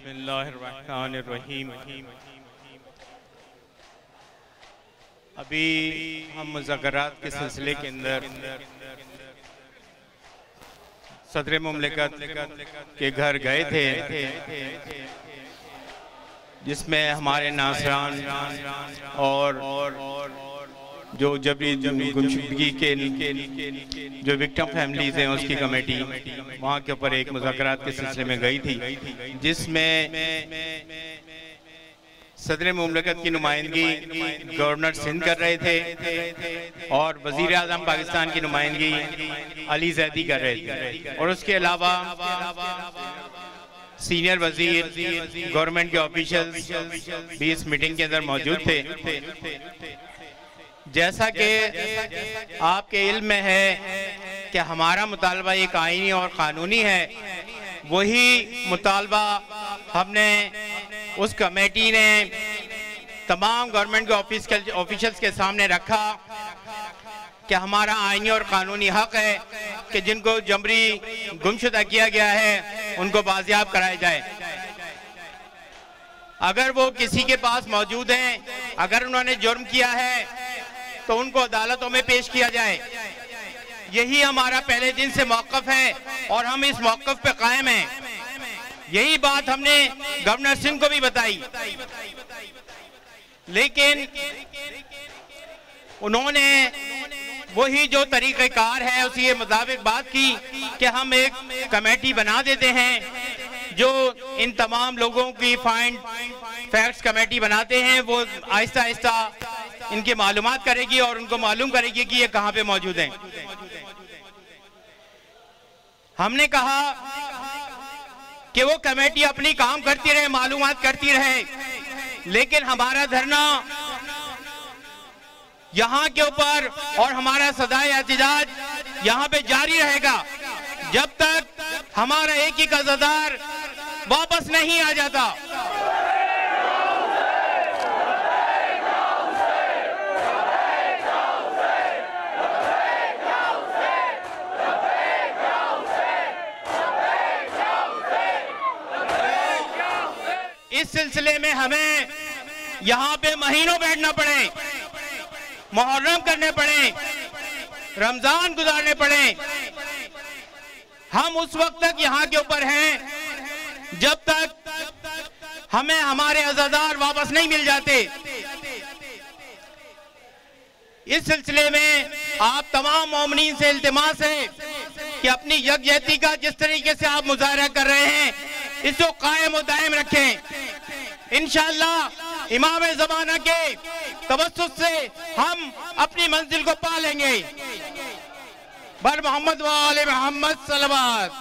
बिस्मिल्लाहिर्रहमानिर्रहीम। अभी हम मुज़ाकरात के सिलसिले के अंदर सदर मुमलिकत के घर गए थे, जिसमें हमारे नासरान और जो जबरी गुमशुदगी के जो विक्टिम फैमिलीज हैं उसकी कमेटी वहाँ के ऊपर एक मुज़ाकरात के सिलसिले में गई थी, जिसमें सदर मुमलिकत की नुमाइंदगी गवर्नर सिंध कर रहे थे और वज़ीर आज़म पाकिस्तान की नुमाइंदगी अली ज़ैदी कर रहे थे, और उसके अलावा सीनियर वजीर गवर्नमेंट के ऑफिशियल्स भी इस मीटिंग के अंदर मौजूद थे। जैसा कि आपके इल्म में है कि हमारा मुतालबा एक आईनी और क़ानूनी है, वही मुतालबा हमने उस कमेटी ने तमाम गवर्नमेंट के ऑफिशियल्स के सामने रखा कि हमारा आईनी और क़ानूनी हक है कि जिनको जबरी गुमशुदा किया गया है उनको बाजियाब कराया जाए। अगर वो किसी के पास मौजूद हैं, अगर उन्होंने जुर्म किया है तो उनको अदालतों में पेश किया जाए। यही हमारा पहले दिन से मौक़िफ़ है और हम इस मौक़िफ़ पे कायम हैं। यही बात हमने गवर्नर सिंह को भी बताई, लेकिन उन्होंने वही जो तरीक़ेकार है उसी के मुताबिक बात की कि हम एक कमेटी बना देते हैं जो इन तमाम लोगों की फाइंड फैक्ट्स कमेटी बनाते हैं। वो आहिस्ता आहिस्ता इनकी मालूमात करेगी और उनको मालूम करेगी कि ये कहाँ पे मौजूद हैं। हमने कहा कि वो कमेटी अपनी काम करती रहे, मालूमात करती रहे, लेकिन हमारा धरना यहाँ के ऊपर और हमारा सदाए एहतजाज यहाँ पे जारी रहेगा जब तक हमारा एक ही कर्जदार वापस नहीं आ जाता। इस सिलसिले में हमें यहाँ पे महीनों बैठना पड़े, मुहर्रम करने पड़े, रमजान गुजारने पड़े, हम उस वक्त तक यहाँ के ऊपर हैं जब तक हमें हमारे अज़ादार वापस नहीं मिल जाते। इस सिलसिले में आप तमाम मोमिनीन से इल्तिमास है कि अपनी यकजहती का जिस तरीके से आप मुजाहरा कर रहे हैं इसको कायम और दायम रखें। इंशाअल्लाह इमाम ज़माना के तवस्सुत से हम अपनी मंजिल को पा लेंगे। बर मोहम्मद व आले मोहम्मद सल्लल्लाहु।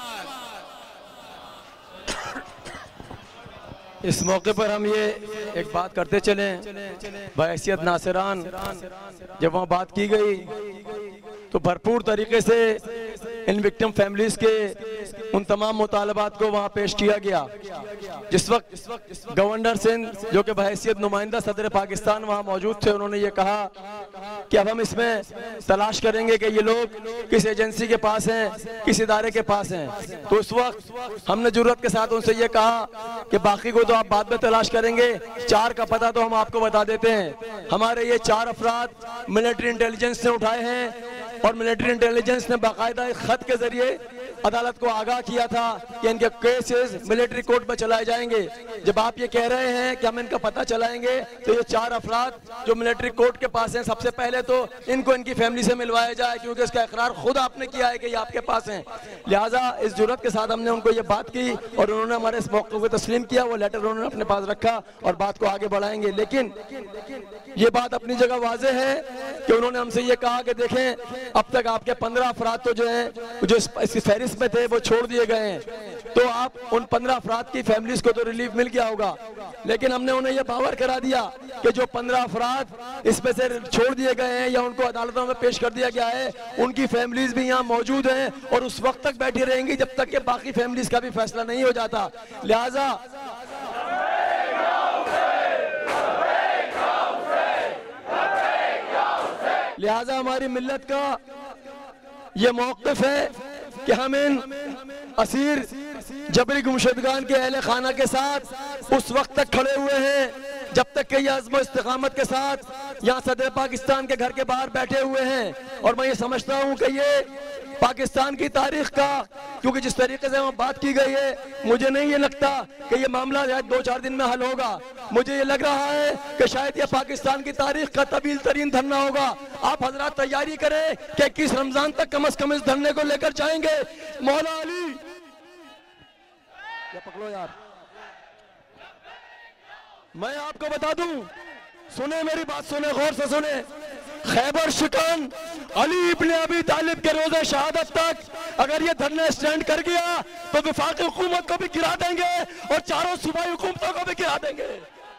इस मौके पर हम ये एक बात करते चले, बहैसियत नासिरान जब वहाँ बात की गई तो भरपूर तरीके से इन विक्टिम फैमिलीज़ के उन तमाम मुतालबात को वहाँ पेश किया गया। जिस वक्त गवर्नर सिंध जो कि बहैसियत नुमाइंदा सदर पाकिस्तान वहाँ मौजूद थे, उन्होंने ये कहा कि अब हम इसमें तलाश करेंगे कि ये लोग किस एजेंसी के पास हैं, किस इदारे के पास हैं। तो उस वक्त हमने जुर्रत के साथ उनसे ये कहा कि बाकी को तो आप बाद में तलाश करेंगे, 4 का पता तो हम आपको बता देते हैं। हमारे ये 4 अफराद मिलिट्री इंटेलिजेंस ने उठाए हैं और मिलिट्री इंटेलिजेंस ने बाकायदा एक खत के जरिए अदालत को आगाह किया था कि इनके केसेस मिलिट्री कोर्ट में चलाए जाएंगे। जब आप ये कह रहे हैं कि हम इनका पता चलाएंगे तो ये 4 अफराद जो मिलिट्री कोर्ट के पास हैं, सबसे पहले तो इनको इनकी फैमिली से मिलवाया जाए, क्योंकि इसका इकरार खुद आपने किया है कि ये आपके पास हैं। लिहाजा इस जुर्रत के साथ हमने उनको ये बात की और उन्होंने हमारे इस मौके को तस्लीम किया। वो लेटर उन्होंने अपने पास रखा और बात को आगे बढ़ाएंगे। लेकिन ये बात अपनी जगह वाज़ेह है कि उन्होंने हमसे ये कहा कि देखें अब तक आपके 15 अफराद तो जो हैं जो इसकी फहरिस्त में थे वो छोड़ दिए गए हैं, तो आप उन 15 अफराद की फैमिलीज को तो रिलीफ मिल गया होगा। लेकिन हमने उन्हें यह बावर करा दिया कि जो 15 अफराद इसमें से छोड़ दिए गए हैं या उनको अदालतों में पेश कर दिया गया है, उनकी फैमिलीज भी यहाँ मौजूद हैं और उस वक्त तक बैठी रहेंगी जब तक कि बाकी फैमिलीज का भी फैसला नहीं हो जाता। लिहाजा हमारी मिल्लत का ये मौक़िफ़ है कि हम इन असीर जबरी गुमशुदगान के अहले खाना के साथ उस वक्त तक खड़े हुए हैं जब तक कि ये अज़्म इस्तिक़ामत के साथ यहाँ सदर पाकिस्तान के घर के बाहर बैठे हुए हैं। और मैं ये समझता हूँ कि ये पाकिस्तान की तारीख का, क्योंकि जिस तरीके से वहाँ बात की गई है, मुझे नहीं ये लगता कि ये मामला शायद 2-4 दिन में हल होगा। मुझे ये लग रहा है कि शायद ये पाकिस्तान की तारीख का तवील तरीन धरना होगा। आप हजरात तैयारी करें कि 21 रमजान तक कम अज कम इस धरने को लेकर जाएंगे। मौला अली या पकड़ो यार, मैं आपको बता दूं, सुने मेरी बात, सुने गौर से सुने, खैबर शिकन अली इब्ने अबी तालिब के रोज़े शहादत तक अगर ये धरना स्टैंड कर गया तो वफाकी हुकूमत को भी गिरा देंगे और चारों सूबाई हुकूमतों को भी गिरा देंगे।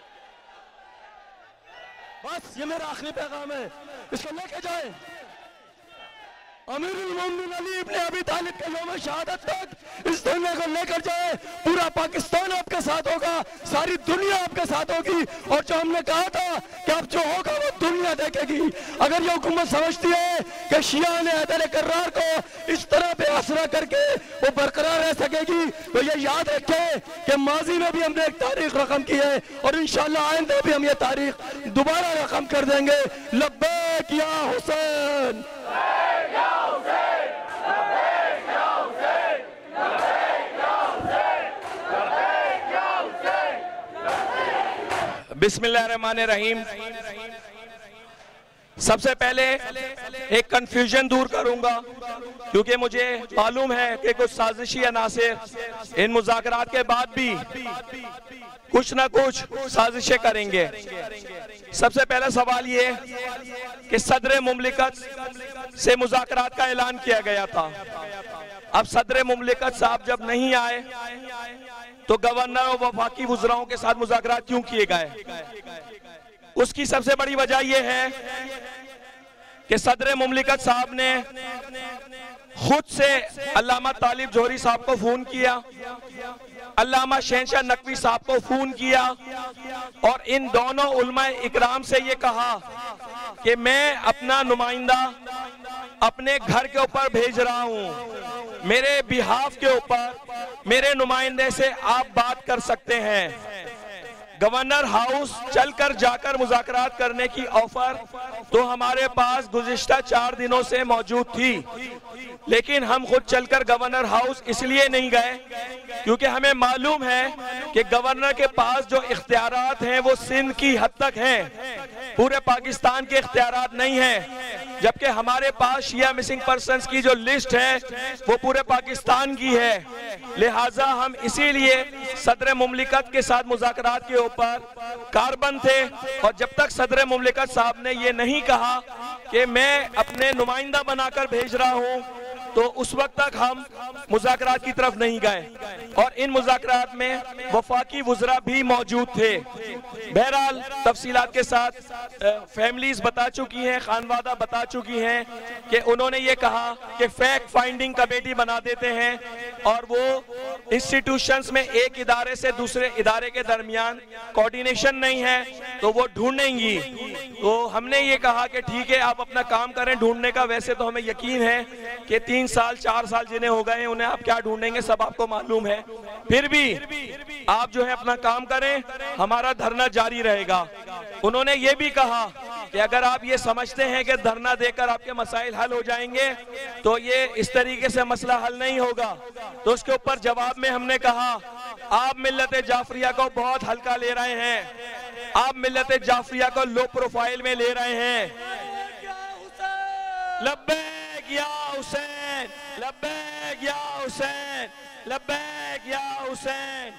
बस ये मेरा आखिरी पैगाम है, इसको लेके जाए। अमीरुल मोमिनीन अली इब्ने अबी तालिब के यौम शहादत तक इस धरने को लेकर जाए। पूरा पाकिस्तान आपके साथ होगा, सारी दुनिया आपके साथ होगी। और जो हमने कहा था कि अब जो होगा वो दुनिया देखेगी। अगर ये हुकूमत समझती है कि शिया ने हैदर कर्रार को इस तरह बेआसरा करके वो बरकरार रह सकेगी, तो ये याद रखे कि माजी में भी हमने एक तारीख रकम की है और इंशाअल्लाह आइंदा भी हम ये तारीख दोबारा रकम कर देंगे। लब्बैक या हुसैन, बिस्मिल्लाहिर्रहमानिर्रहीम। सबसे पहले एक कंफ्यूजन दूर करूंगा, क्योंकि मुझे मालूम है कि कुछ साजिशी अनासिर इन मुज़ाकरात के बाद भी कुछ ना कुछ साजिशें करेंगे। सबसे पहला सवाल ये कि सदर मुमलिकत से मुज़ाकरात का ऐलान किया गया था। अब सदर मुमलिकत साहब जब नहीं आए तो गवर्नर और वफाकी वुज़राओं के साथ मुज़ाकरात क्यों किए गए? उसकी सबसे बड़ी वजह यह है कि सदर मुमलिकत साहब ने खुद से अल्लामा तालिब जोहरी साहब को फोन किया, अल्लामा शहनशाह नकवी साहब को फोन किया और इन दोनों उलमा इकराम से ये कहा कि मैं अपना नुमाइंदा अपने घर के ऊपर भेज रहा हूं, मेरे बिहाफ के ऊपर मेरे नुमाइंदे से आप बात कर सकते हैं। गवर्नर हाउस चलकर जाकर मुज़ाकरात करने की ऑफर तो हमारे पास गुज़िश्ता 4 दिनों से मौजूद थी, लेकिन हम खुद चलकर गवर्नर हाउस इसलिए नहीं गए क्योंकि हमें मालूम है कि गवर्नर के पास जो इख्तियारात हैं वो सिंध की हद तक हैं, पूरे पाकिस्तान के इख्तियारात नहीं है। जबकि हमारे पास शिया मिसिंग पर्सन्स की जो लिस्ट है वो पूरे पाकिस्तान की है। लिहाजा हम इसीलिए सदर मुमलिकत के साथ मुज़ाकरात के ऊपर कारबंद थे। और जब तक सदर मुमलिकत साहब ने ये नहीं कहा कि मैं अपने नुमाइंदा बनाकर भेज रहा हूं, तो उस वक्त तक हम मुज़ाकरात की तरफ नहीं गए। और इन मुज़ाकरात में वफाकी वुज़रा भी मौजूद थे। बहरहाल तफसीलात के साथ फैमिलीज बता चुकी हैं, खानवादा बता चुकी हैं कि उन्होंने ये कहा कि फैक्ट फाइंडिंग कमेटी बना देते हैं और वो इंस्टीट्यूशंस में एक इदारे से दूसरे इदारे के दरमियान कोऑर्डिनेशन नहीं है तो वो ढूंढेंगी। तो हमने ये कहा कि ठीक है, आप अपना काम करें ढूंढने का। वैसे तो हमें यकीन है कि 3 साल 4 साल जिन्हें हो गए हैं उन्हें आप क्या ढूंढेंगे, सब आपको मालूम है। फिर भी आप जो है अपना काम करें, हमारा धरना जारी रहेगा। उन्होंने ये भी कहा कि अगर आप ये समझते हैं कि धरना देकर आपके मसाइल हल हो जाएंगे तो ये इस तरीके से मसला हल नहीं होगा। तो उसके ऊपर जवाब में हमने कहा आप मिल्लत जाफरिया को बहुत हल्का ले रहे हैं, आप मिल्लत जाफरिया को लो प्रोफाइल में ले रहे हैं। लब्बैक या हुसैन, लब्बैक या हुसैन, लब्बैक या हुसैन।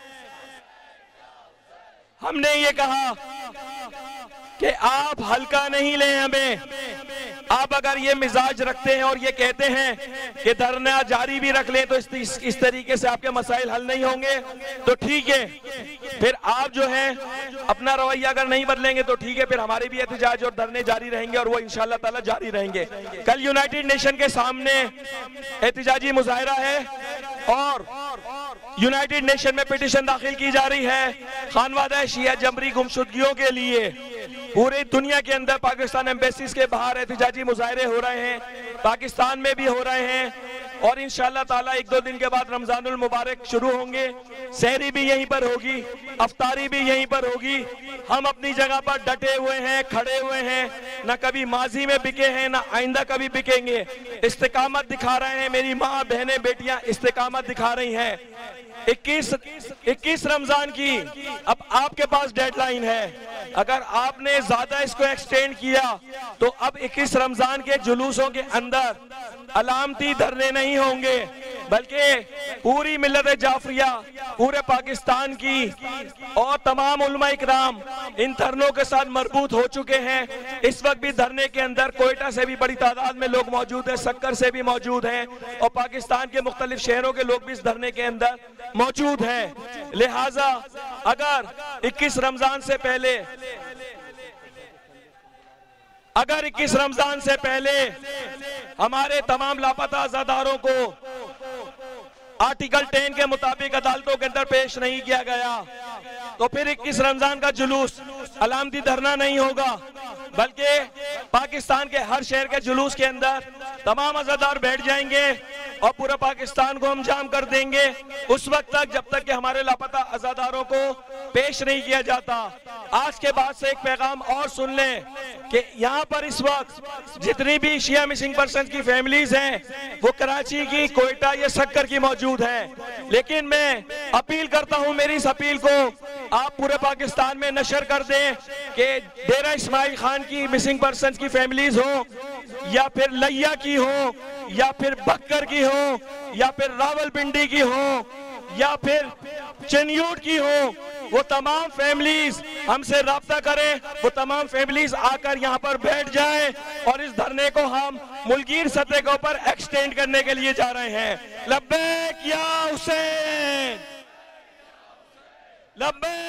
हमने ये कहा कि आप हल्का नहीं लें हमें। आप अगर ये मिजाज रखते हैं और ये कहते हैं कि धरना जारी भी रख लें तो इस तरीके से आपके मसाइल हल नहीं होंगे, तो ठीक है। फिर आप जो है अपना रवैया अगर नहीं बदलेंगे तो ठीक है, फिर हमारे भी एहतजाज और धरने जारी रहेंगे और वो इंशाअल्लाह ताला जारी रहेंगे। कल यूनाइटेड नेशन के सामने एहतजाजी मुजाहिरा है और यूनाइटेड नेशन में पिटीशन दाखिल की जा रही है खानवादा शिया जबरी गुमशुदगियों के लिए। पूरी दुनिया के अंदर पाकिस्तान एम्बेसीज के बाहर एहतजाजी मुजाहिरे हो रहे हैं, पाकिस्तान में भी हो रहे हैं। और इंशाअल्लाह ताला 1-2 दिन के बाद रमजानुल मुबारक शुरू होंगे। सहरी भी यहीं पर होगी, अफ्तारी भी यहीं पर होगी। हम अपनी जगह पर डटे हुए हैं, खड़े हुए हैं, ना कभी माजी में बिके हैं, ना आइंदा कभी बिकेंगे। इस्तिकामत दिखा रहे हैं, मेरी माँ बहनें बेटियां इस्तिकामत दिखा रही हैं। 21 रमजान की अब आपके पास डेडलाइन है। अगर आपने ज्यादा इसको एक्सटेंड किया तो अब 21 रमजान के जुलूसों के अंदर अलामती धरने नहीं होंगे, बल्कि पूरी मिल्लत जाफरिया, पूरे पाकिस्तान की और तमाम उलमा इकराम इन धरनों के साथ मरबूत हो चुके हैं। इस वक्त भी धरने के अंदर कोयटा से भी बड़ी तादाद में लोग मौजूद हैं, सक्कर से भी मौजूद हैं और पाकिस्तान के मुख्तलिफ शहरों के लोग भी इस धरने के अंदर मौजूद हैं। लिहाजा अगर 21 रमजान से पहले हमारे तमाम लापता अज़ादारों को आर्टिकल 10 के मुताबिक अदालतों के अंदर पेश नहीं किया गया तो फिर 21 रमजान का जुलूस अलामती धरना नहीं होगा, बल्कि पाकिस्तान के हर शहर के जुलूस के अंदर तमाम अज़ादार बैठ जाएंगे और पूरा पाकिस्तान को हम जाम कर देंगे उस वक्त तक जब तक कि हमारे लापता अज़ादारों को पेश नहीं किया जाता। आज के बाद से एक पैगाम और सुन लें कि यहाँ पर इस वक्त जितनी भी शिया मिसिंग पर्सन की फैमिलीज हैं वो कराची की, कोयटा या सक्कर की मौजूद हैं। लेकिन मैं अपील करता हूँ, मेरी इस अपील को आप पूरे पाकिस्तान में नशर कर दें कि डेरा इस्माइल खान की मिसिंग पर्सन की फैमिलीज हो या फिर लैया की हो या फिर बक्कर की हो या फिर रावलपिंडी की हो या फिर चनियूट की हो, वो तमाम फैमिलीज हमसे राब्ता करें, वो तमाम फैमिलीज आकर यहाँ पर बैठ जाएं और इस धरने को हम मुल्कीर सतह के ऊपर एक्सटेंड करने के लिए जा रहे हैं। लब्बैक या हुसैन, लब्बैक।